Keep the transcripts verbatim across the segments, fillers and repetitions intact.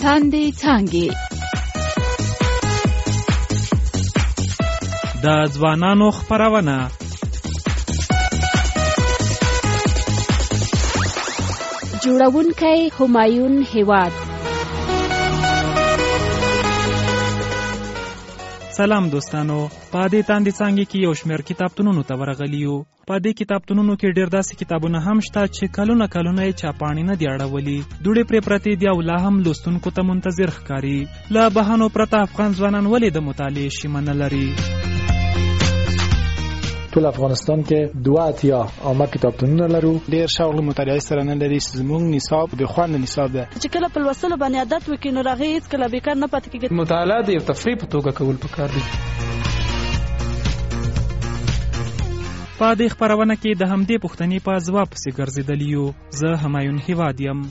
تاندې څانګې د ځوانانو خپرونه جوړونکی همایون هیواد. سلام دوستانو، په دې تاندې څانګې کې یو شمېر کتابتونونو ته ورغلي یو. په دې کتابتونونو کې ډېر داسې کتابونه هم شته چې کلونه کلونه یې چاپاڼې نه دي اړولي، دوړې پرې پرتې دي او لا هم لوستونکو ته منتظر ښکاري. له بهانو پرته افغان ځوانان ولې د مطالعې شیمه نه لري؟ ټول افغانستان کې دوه اتیا عامه کتابتونونه لرو. ډېر شوق له مطالعې سره نه لري. زموږ نصاب د خوند نصاب ده چې کله په لوستلو باندې عادت وکړي نو هغه هیڅ کله بیکار نه پاتې کېږي. مطالعه د یو تفریح په توګه کول پکار دي. په دې خپرونه کې د همدې پوښتنې په ځواب پسې ګرځېدلی یو. زه همایون هیواد یم.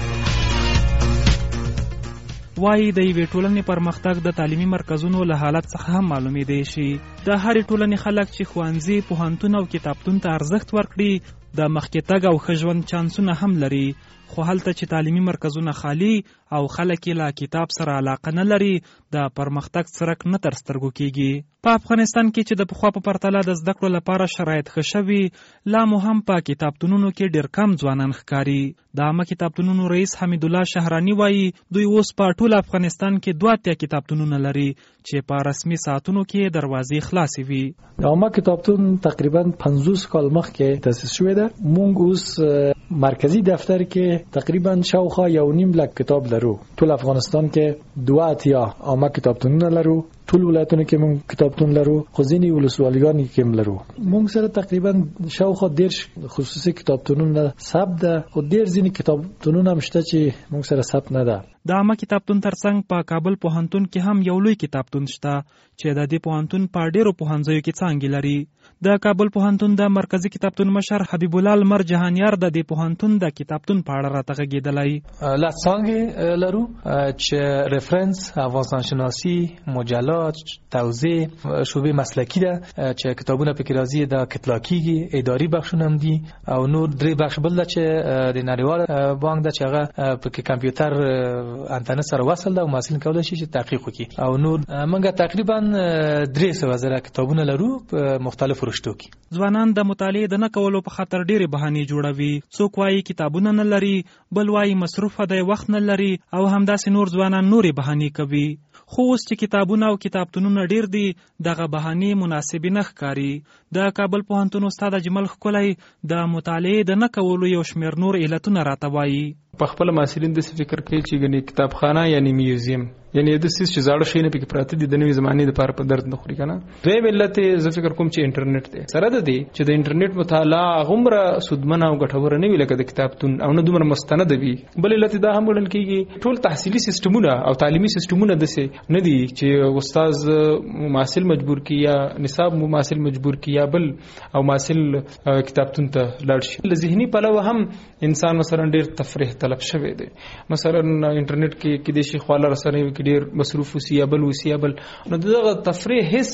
وایي د یوې ټولنې پرمختګ د تعلیمي مرکزونو له حالت څخه هم معلومېدی شي. د هرې ټولنې خلک چې ښوونځي، پوهنتون او کتابتون ته ارزښت ورکړي د مخکې تګ او ښه ژوند چانسونه هم لري. خو هلته چې تعلیمي مرکزونه خالی او خلک یې له کتاب سره علاقه نه لري، د پرمختګ څرک نه تر سترګو کېږي. په افغانستان کې چې د پخوا په پرتله د زده کړو لپاره شرایط ښه شوي، لا مو هم په کتابتونونو کې ډېر کم ځوانان ښکاري. د عامه کتابتونونو رئیس حمیدالله شهراني وایي دوی اوس په ټول افغانستان کې دوه اتیا کتابتونونه لري چې په رسمي ساعتونو کې دروازې خلاصې وي. د عامه کتابتون تقریبا پنځوس کال مخکې تاسیس شوی ده. موږ اوس مرکزی دفتر کې تقریبا شاوخوا یو نیم لک کتاب لرو. ټول افغانستان کې دوه اتیا عامه کتابتونونه لرو. ټول ولایتونو کې موږ کتابتون لرو، خو ځینې ولسوالیګانې کې هم لرو. موږ سره تقریبا شاوخوا دېرش خصوصي کتابتونونه ثبت ده، خو ډېر ځینې کتابتونونه هم شته چې موږ سره ثبت نه ده. د عامه کتابتون ترڅنګ په کابل پوهنتون کې هم یو لوی کتابتون شته چې د دې پوهنتون په ډېرو پوهنځیو کې څانګې لري. د کابل پوهنتون د مرکزی کتابتون مشر حبیب الله لمر جهانیار د دې پوهنتون د کتابتون په اړه راته غږېدلی. لا څانګې لرو چې ریفرنس، افغانستانشناسی، مجلات، توضیح، شعبې مسلکی ده چې کتابونه پکې راځي. د کتلا کېږي، اداري بخشونه هم دي او نور درې بخش بل ده چې د نړیوال بانک ده چې هغه پکې کمپیوټر انټرنټ سره وصل ده او محصلین کولی شي چې تحقیق وکړي. او نور موږ تقریبا درې سوه زره کتابونه لرو په مختلفو رشتو کې. ځوانان د مطالعې د نه کولو په خاطر ډېرې بهانې جوړوي. څوک وایي کتابونه نه لري، بل وایي مصروفه دی، وخت نه لري، او همداسې نور ځوانان نورې بهانې کوي. خو اوس چې کتابونه او کتابتونونه ډېر دي، دغه بهانې مناسبې نه ښکاري. د کابل پوهنتون استاد اجمل ښکلی د مطالعې د نه کولو یو شمېر نور علتونه راته وایي. په خپل محصلین داسې فکر کوي چې ګنې کتابخانه یعنی میوزیم یعنی د سیس چې زاړه شي نه پکې پراته دي، د نوې زمانې لپاره په درد نه خوري کنه. دویم علت زه فکر کوم چې انټرنیټ دی. سره د دې چې د انټرنیټ مطالعه غومره سودمنه او ګټوره نه وي لکه د کتابتون او نه دومره مستند وي. بل علت دا هم ګڼل کېږي ټول تحصیلي سیستمونه او تعلیمي سیستمونه داسې نه دي چې استاد محصل مجبور کړي یا نصاب محصل مجبور کړي یا بل او محصل کتابتون ته لاړ شي. له ذهني پلوه هم انسان مثلا ډېر تفریح طلب شوی دی. مثلا انټرنیټ کې کې د شي خواله رسنۍ کې ډېر مصروف وسی یا بل وسی یا بل، نو دغه تفریح هیڅ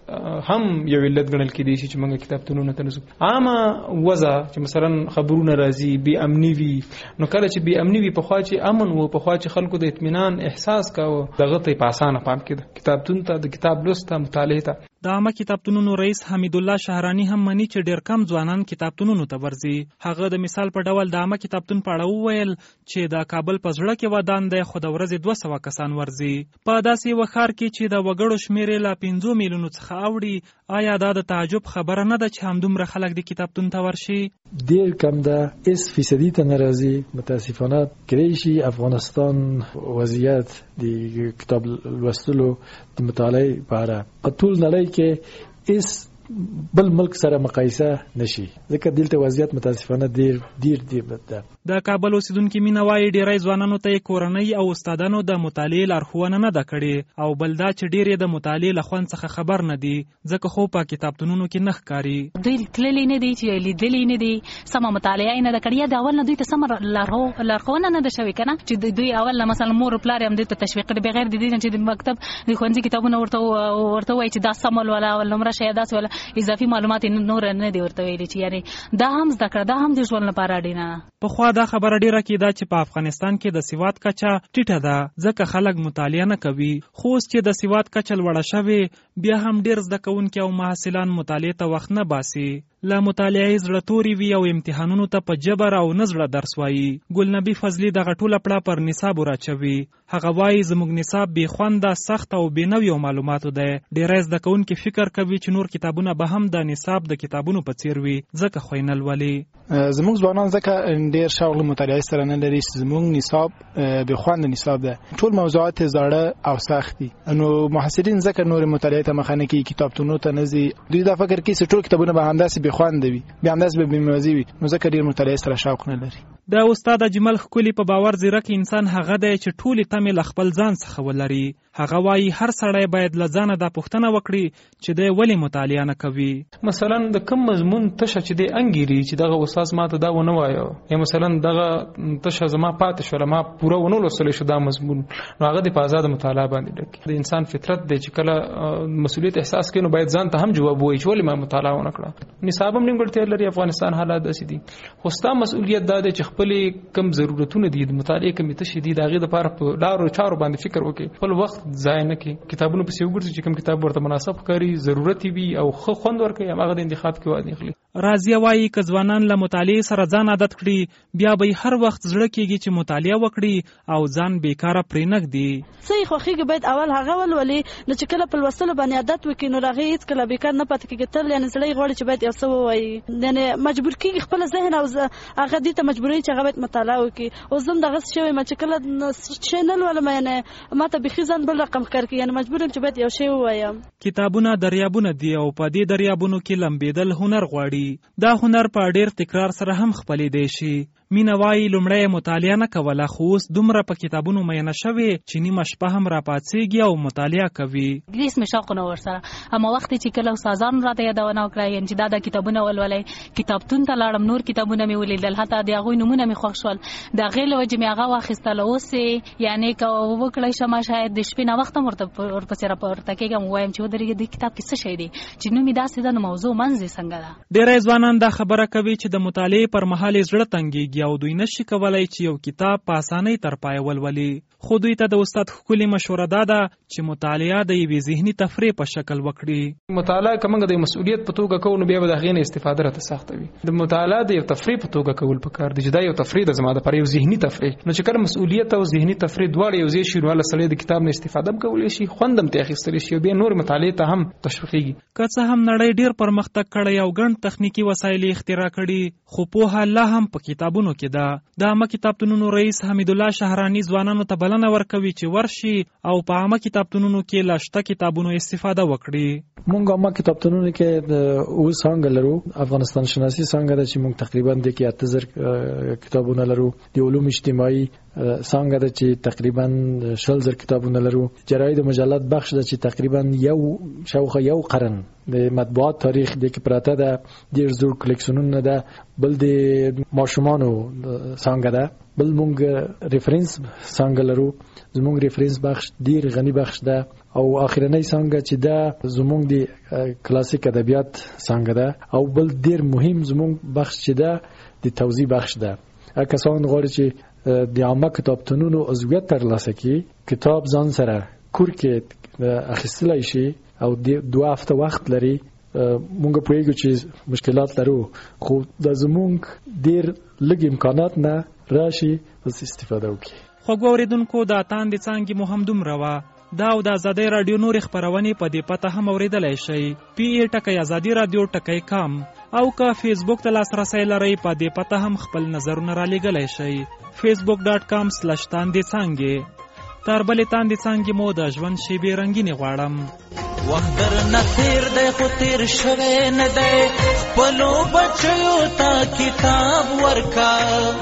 هم یو علت ګڼل کېدی شي چې موږ کتابتونونو ته نزو. عامه وضع چې مثلا خبرونه راځي بې امني وي، نو کله چې بې امني وي پخوا چې امن و، پخوا چې خلکو د اطمینان احساس کاوه، دغه ته په اسانه پام کېده کتابتون ته، د کتاب لوست ته، مطالعې ته. د عامه کتابتونونو رئیس حمیدالله شهراني هم مني چې ډېر کم ځوانان کتابتونونو ته ورځي. هغه د مثال په ډول د عامه کتابتون په اړه وویل چې د کابل په زړه کې ودان دی، خو د ورځې دوه سوه کسان ورځي. په داسې یوه ښار کې چې د وګړو شمېر یې له پنځو میلیونو څخه اوړي، آیا دا د تعجب خبره نه ده چې همدومره خلک د کتابتون ته ورشي؟ ډېر کم ده، هیڅ فیصدي ته نه راځي. متاسفانه کېدای شي افغانستان وضعیت د کتاب لوستلو د مطالعې په اړه په ټول نړۍ کې هیڅ بل ملک سره مقایسه نشي، ځکه دلته وضعیت متاسفانه ډیر ډیر ډیر بد ده. د کابل اوسیدونکو مینه وایي ډیری ځوانانو ته کورنۍ او استادانو د مطالعې لارښوونه نه ده کړې، او بل دا چې ډیر د مطالعې له خوند څخه خبر نه دي، ځکه خو په کتابتونونو کې نه ښکاري. دوی تللی نه دي چې لیدلی نه دي، سمه مطالعه نه ده کړې. د اول نه دوی ته سمه لارښوونه نه ده شوې کنه، چې دوی اول مثلا مور پلار هم دوی ته تشویق کړي بغیر د دې چې د مکتب د ښوونځي کتابونه ورته ورته وایي چې دا سم ولا ول نمره شي داس ولا اضافي معلومات نور نه دی ورته ویلي چې یعنی دا هم زده کړه دا هم د ژوند لپاره اړینه. پخوا دا خبره ډیره کېده چې په افغانستان کې د سواد کچه ټیټه ده ځکه خلک مطالعه نه کوي، خو اوس چې د سواد کچه لوړه شوې بیا هم ډیر زده کوونکي او محصلان مطالعې ته وخت نه باسي. له مطالعې زړه توري وي او امتحانونو ته په جبر او نه زړه درس وایي. ګلنبي فضلي دغه ټوله پړه پر نصاب راچوي. هغه وایي زموږ نصاب بې خونده، سخت او بې نویو معلوماتو دی. ډېری زده کوونکي فکر کوي چې نور کتابونه به هم د نصاب د کتابونو په څیر وي ځکه خو یې نه لولي. زموږ ځوانان ځکه ډېر شوق له مطالعې سره نه لري چې زموږ نصاب بې خونده نصاب ده، ټول موضوعات زاړه او سخت دي. نو محصلین ځکه نور مطالعې ته مخه نه کوي، کتابتونو ته نه ځي. دوی دا فکر کوي چې ټول کتابونه به همداسې بې خونده وي، بیا همداسې به بې موضوع وي، نو ځکه ډېر مطالعې سره شوق نه لري. د استاد اجمل ښکلي په باور ځیرک انسان هغه دی چې ټولې تمې له خپل ځان څخه ولري. هغه وایي هر سړی باید له ځانه دا پوښتنه وکړي چې دی ولې مطالعه نه کوي. مثلا د کوم مضمون تشه چې دی انګیري چې دغه استاد ماته دا ونه وایو، یا مثلا دغه تشه زما پاتې شوله ما پوره ونه لوستلی شو دا مضمون، نو هغه د په ازاده مطالعه باندې ډک. د انسان فطرت دی چې کله مسؤلیت احساس کوي نو باید ځان ته هم جواب وایي چې ولې ما مطالعه ونه کړه. نصاب هم نیمګړتیا لري، افغانستان حالات داسې دي، خو ستا مسؤلیت دا دی چې خپلې کم ضرورتونه دي د مطالعې کمې تشې دي د هغې دپاره په لارو چارو باندې فکر وکړي، خپل وخت ضایع نه کړي. کتابونو پسې وګرځي چې کوم کتاب ورته مناسب ښکاري، ضرورتي وي او ښه خوند ورکوي، هماغه د انتخاب کې واخلي. راضیه وایي که ځوانان له مطالعې سره ځان عادت کړي بیا به هر وخت زړه کېږي چې مطالعه وکړي او ځان بیکاره پرې نږدي. څه یې خوښېږي باید اول هغه ولولي، نو چې کله په لوستلو باندې عادت وکړي نو هغې هېڅکله بیکار نه پاتې کېږي. تل یعنې زړه یې غواړي چې باید یو څه ووایي، یعنې مجبور کېږي خپله ذهن او هغه دې ته مجبوروي چې هغه باید مطالعه وکړي. اوس زه هم دغسې شوې یم چې کله شی نه لولم یعنې ما ته بیخي ځان بل رقم ښکار کېږي، یعنې مجبور یم چې باید یو شی ووایم. کتابونه دریابونه دي او په دې دریابونو کې لمبېدل هنر غواړي. دا هنر په ډېر تکرار سره هم خپلېدی شي. مینه وایي لومړی مطالعه نه کوله، خو اوس دومره په کتابونو مینه شوې چې نیمه شپه هم راپاڅېږي او مطالعه کوي. هېڅ مې شوق نه ورسره، اما وخت چې کله استادانو راته یادونه وکړه یعنې چې دا د کتابونه ولولئ، کتابتون ته لاړم، نور کتابونه مې ولیدل، حتی د هغوی نومونه مې خوښ شول، د هغې له وجې مې هغه واخیستله. اوس یې یعنې که وکړی شم شاید د شپې ناوخته هم ورته ورپسې راپورته کېږم، ووایم چې ودرېږه دې کتاب کې څه شی دی چې نوم یې داسې ده، نو موضوع منځ یې څنګه ده. ډېری ځوانان دا خبره کوي چې د مطالعې پر مهال یې زړه تنګېږي او دوی نشي کولی چې یو کتاب په اسانۍ تر پایه ولولي. خو دوی ته د استاد ښکلي مشوره دا ده چې مطالعه د یوې ذهني تفریح په شکل وکړي. مطالعه که موږ د مسؤلیت په توګه کوو نو بیا به د هغې نه استفاده راته سخته وي. د مطالعه د یو تفریح په توګه کول پکار دي چې دا یو تفریح ده زما دپاره، یو ذهني تفریح. نو چې کله مسؤلیت او ذهني تفریح دواړه یو ځای شي نو هله سړی د کتاب نه استفاده هم کولی شي، خوند هم ترې اخیستلی شي او بیا نور مطالعې ته هم تشویقېږي. که څه هم نړۍ ډېر پرمختګ کړی او ګڼ تخنیکي وسایل یې اختراع کړي، خو پوهه لا هم په کتابونو کې ده. د عامه کتابتونونو رئیس حمیدالله شهراني ځوانانو ته بلنه ورکوي چې ورشي او په عامه کتابتونونو کې له شته کتابونو استفاده وکړي. مونږ عامه کتابتونونو کې اوس څنګه لرو، افغانستان شناسي څنګه ده چې مونږ تقریبا د کې اته زره کتابونه لرو، د علوم اجتماعي څنګه ده چې تقریبا شل زره کتابونه لرو، جراید مجلات بخش ده چې تقریبا یو شاوخه یو قرن د مطبوعات تاریخ د کې پراته ده، ډېر زوړ کلیکشنونه ده. بل د ماشومانو څنګه ده، بل مونږ ریفرنس څنګه لرو، زمونږ ریفرنس بخش ډېر غني بخش ده. او اخرنۍ څنګه چې دا زمونږ د کلاسیک ادبیات څنګه ده، او بل ډېر مهم زمونږ بخش چې ده د توضیح بخش ده. کسان غواړي چې د عامه کتابتونونو عضویت ترلاسه کړي، کتاب ځان سره کور کې اخیستلی شي او دوه هفته وخت لري. مونږ پوهیږو چې مشکلات لرو، خو د زمونږ ډېر لږ امکانات نه راشي بس استفاده وکړي. خوږو اورېدونکو د تاندې څانګې مو هم دومره وه. دا او د ازادۍ راډیو نورې خپرونې په دې پته هم اورېدلی شئ، پی ای ټکی ازادي راډیو ټکی کام، او که فیسبوک ته لاسرسی لرئ په دې پته هم خپل نظرونه رالیږلی شئ، فیسبوک ډاټ کام سلش تاندې څانګې. تر بلې تاندې څانګې مو د ژوند شېبې رنګینې غواړم. وخت درنه تېر دی خو تېر شوی نه دی، خپلو بچیو ته کتاب ورکا.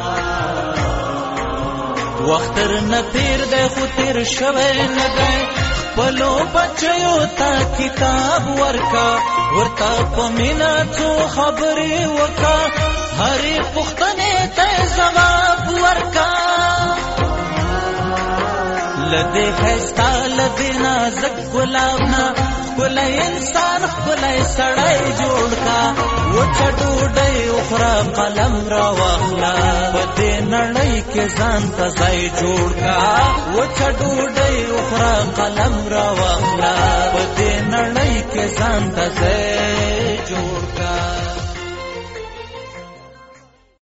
وخت درنه تېر دی خو تېر شوی نه دی، خپلو بچیو ته کتاب ورکا. ورته په مینه څو خبرې وکړه، هرې پوښتنې ته ځواب ورکا. لدې خستا لدې نازک ګلابنا ښکلی انسان ښکلی سړی جوړ کا وچه ډوډۍ وخوره قلم راواخله په دې نړۍ کې ځان ته ځای جوړ کا وچه ډوډۍ وخوره قلم راواخله په دې نړۍ کې ځان ته ځای جوړ کا